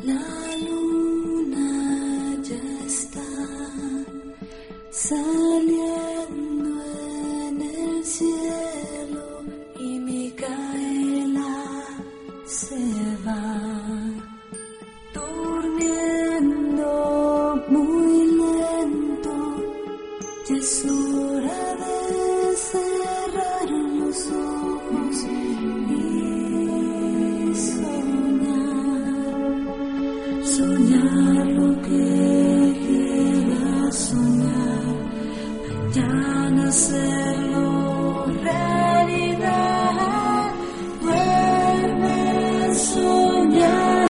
La luna ya está saliendo en el cielo y Micaela se